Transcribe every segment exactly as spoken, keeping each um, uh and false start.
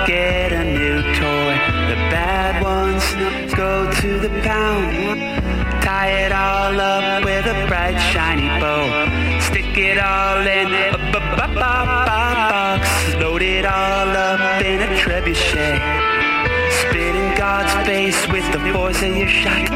get a new toy. The bad ones go to the pound. Tie it all up with a bright shiny bow. Stick it all in a box. Load it all up in a trebuchet. Spit in God's face with the force of your shot.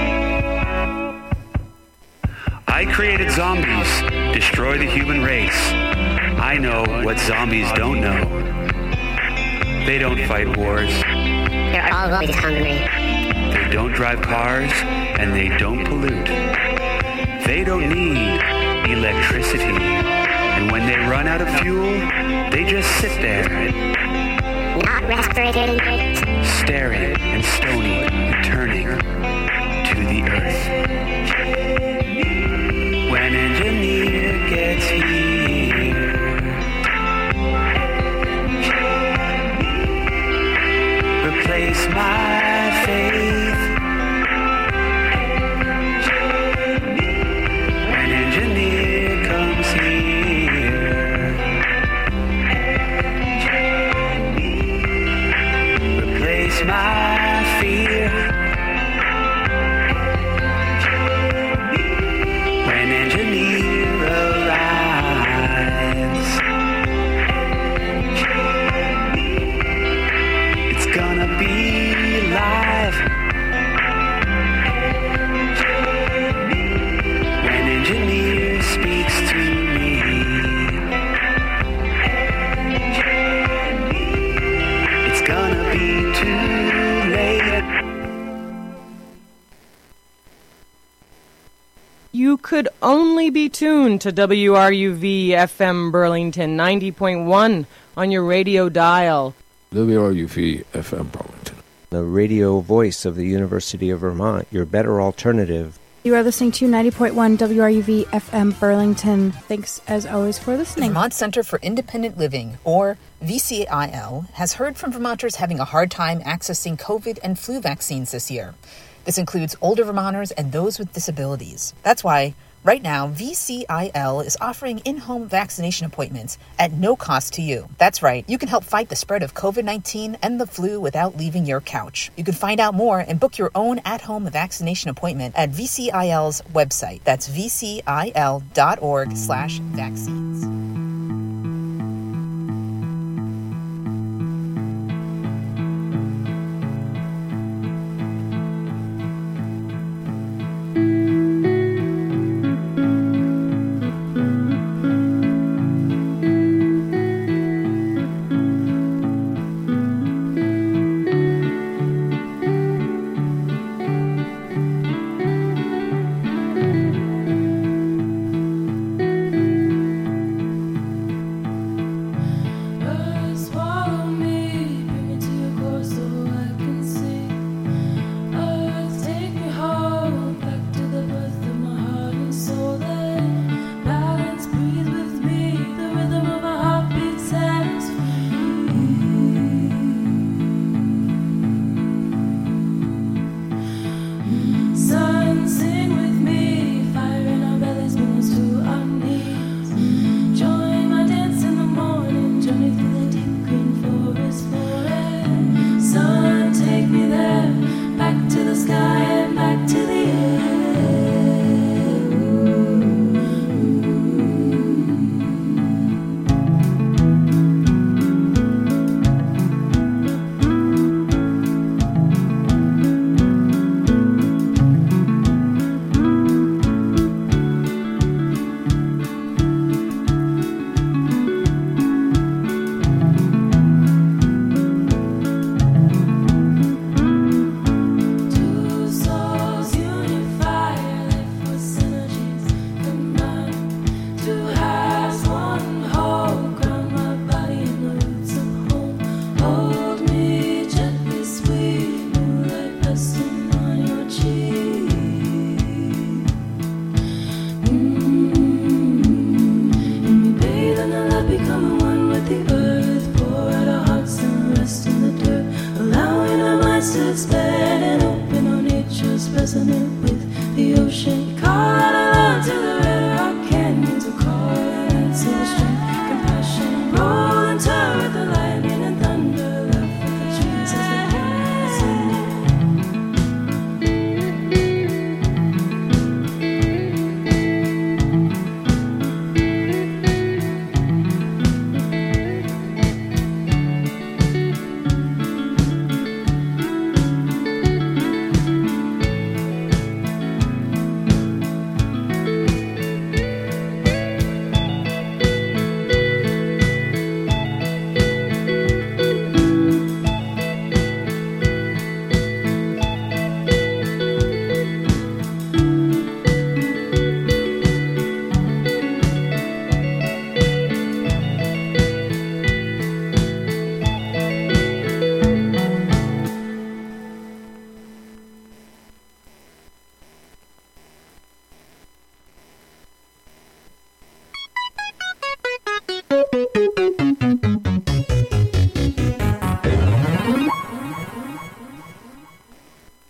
I created zombies, destroy the human race. I know what zombies don't know. They don't fight wars. They're always hungry. They don't drive cars, and they don't pollute. They don't need electricity. And when they run out of fuel, they just sit there. Not respirating. Staring and stony and turning to the earth. When engineer gets here, replace my faith. When engineer comes here, replace my fear. When engineer arrives, it's gonna be live. When engineer speaks to me, it's gonna be too late. You could only be tuned to W R U V F M Burlington ninety point one on your radio dial. W R U V F M Burlington. The radio voice of the University of Vermont, your better alternative. You are listening to ninety point one W R U V F M Burlington. Thanks, as always, for The listening. Vermont Center for Independent Living, or V C I L, has heard from Vermonters having a hard time accessing COVID and flu vaccines this year. This includes older Vermonters and those with disabilities. That's why, right now, V C I L is offering in-home vaccination appointments at no cost to you. That's right, you can help fight the spread of COVID nineteen and the flu without leaving your couch. You can find out more and book your own at-home vaccination appointment at V C I L's website. That's V C I L dot org slash vaccines.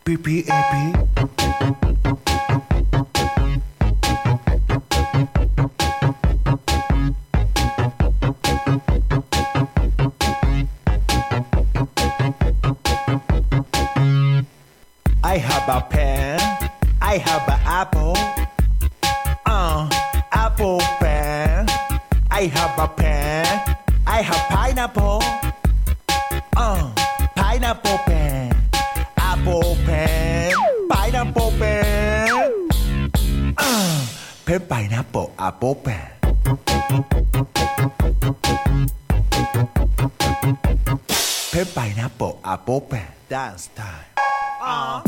P P A P. I have a pen. I have an apple. Uh, apple pen. I have a pen. I have pineapple. Uh, pineapple pen. Apple pen. Pineapple pen. Uh, pen pineapple apple pen. Pen pineapple apple pen. Dance time. Uh.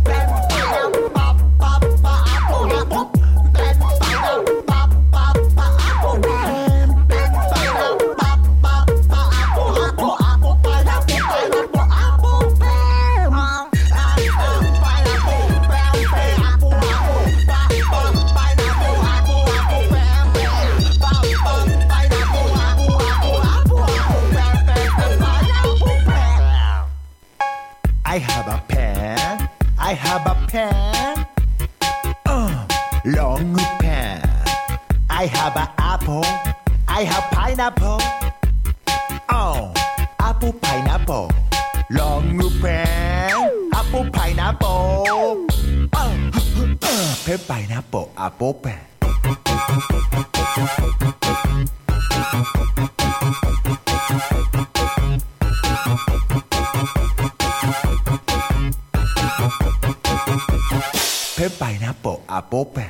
I have a pen. I have a pen. Uh, long pen. I have an apple. I have pineapple. Oh, apple pineapple. Long pen. Apple pineapple. Uh, uh, pen pineapple apple pen. Pen pineapple apple pen.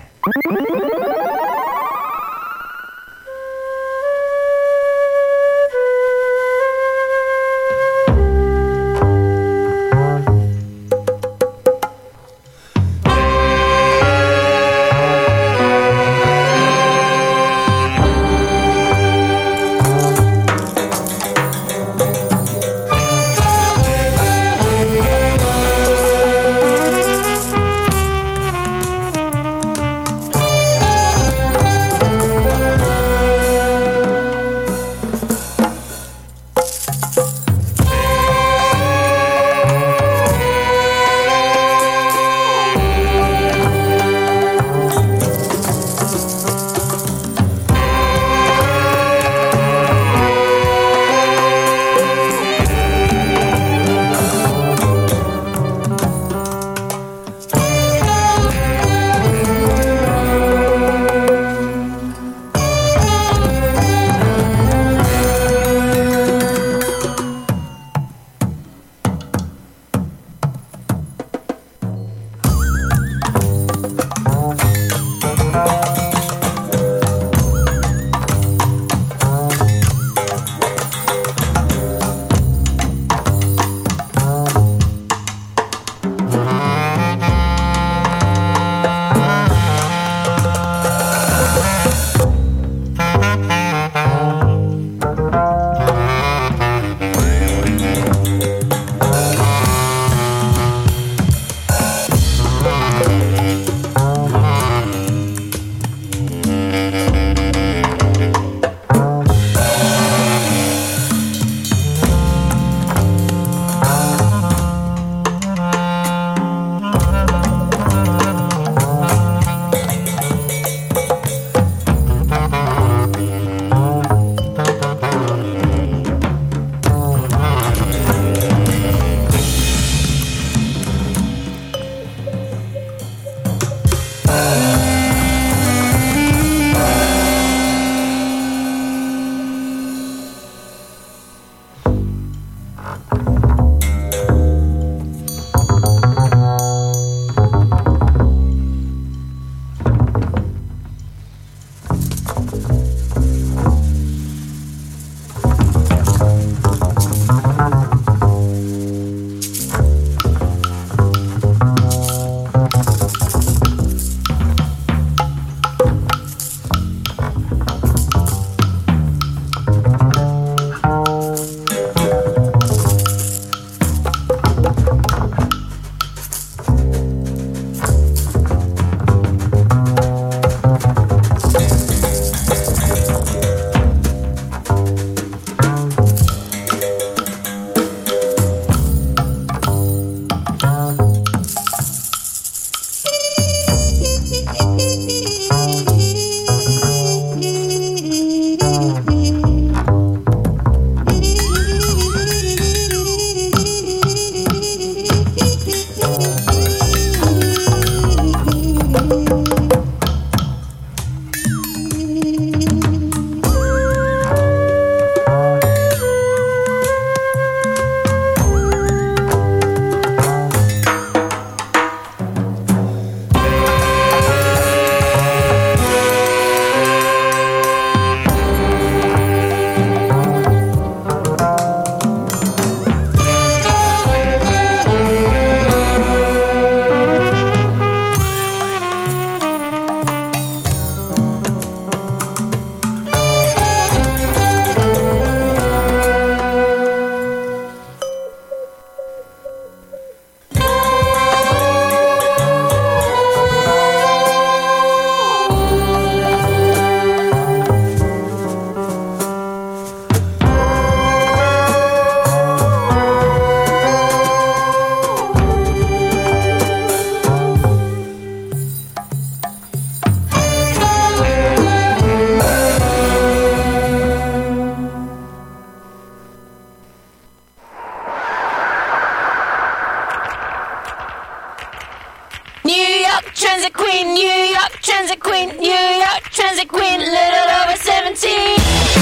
Transit Queen, New York, Transit Queen, New York, Transit Queen, little over seventeen.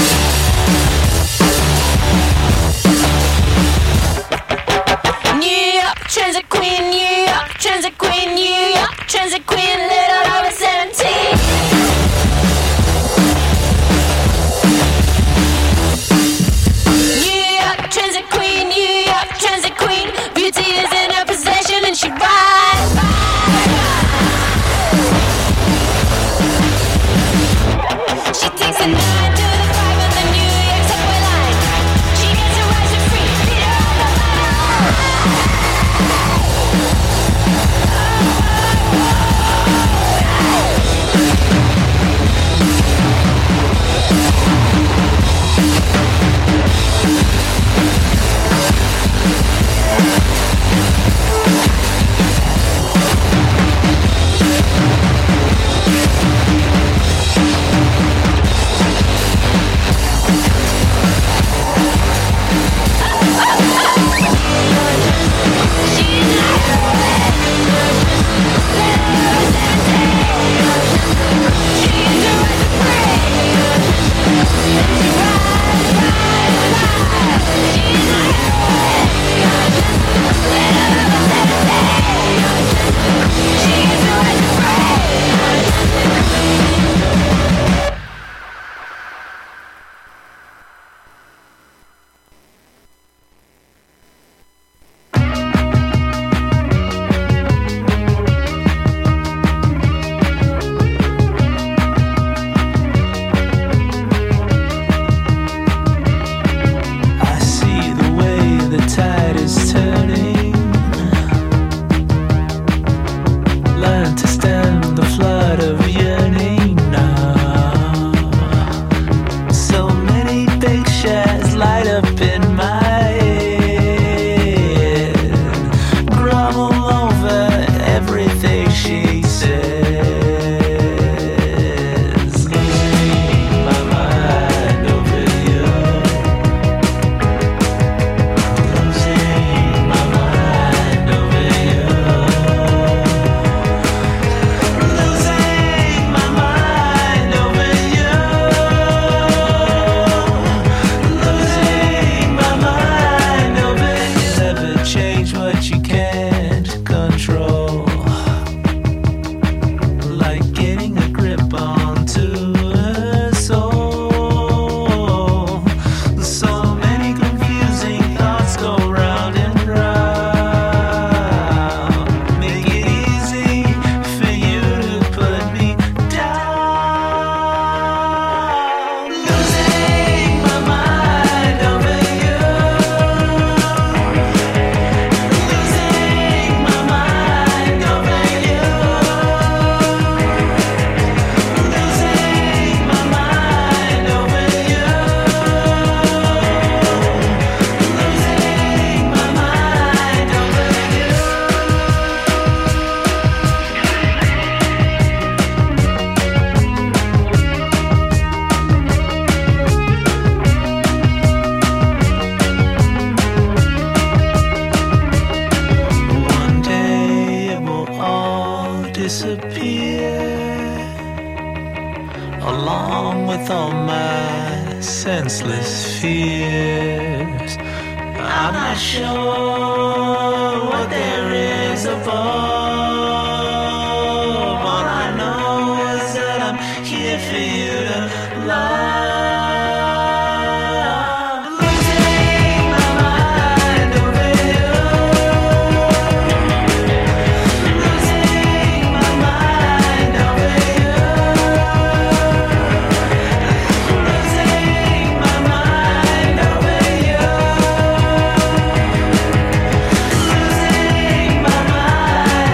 New York, Transit Queen, New York, Transit Queen, New York, Transit Queen, little over seventeen. New York, Transit Queen, New York, Transit Queen, beauty is in her possession and she rides. She takes a nine to the five on the New York subway line. She gets a rise for free, beat her on the line. senseless fears. I'm not sure what there is above. All I know is that I'm here for you to love. Losing my mind over you. Losing my mind over you. Losing my mind over you. Losing my mind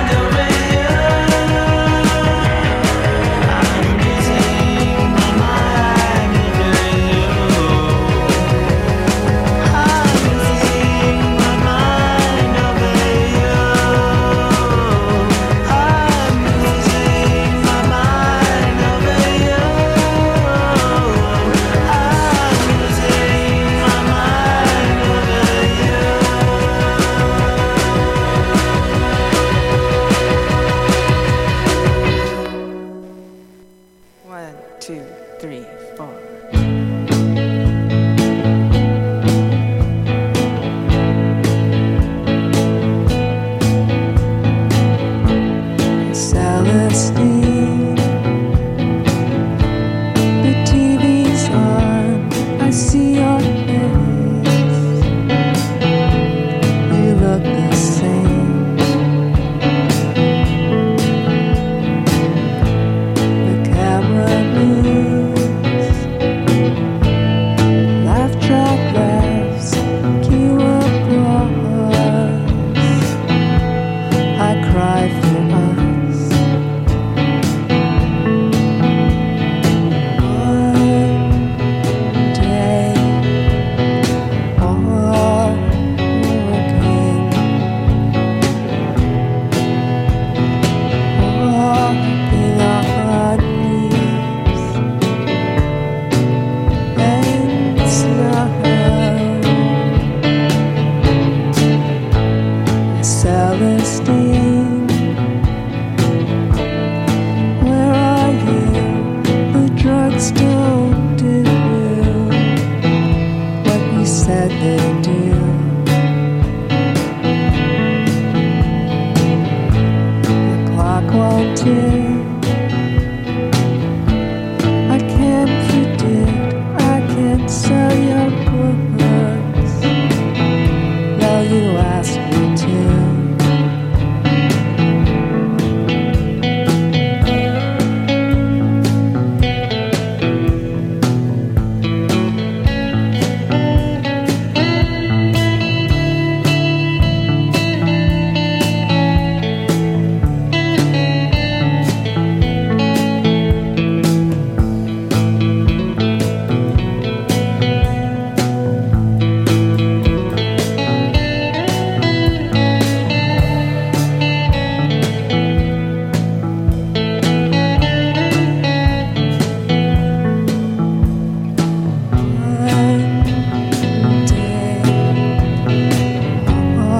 you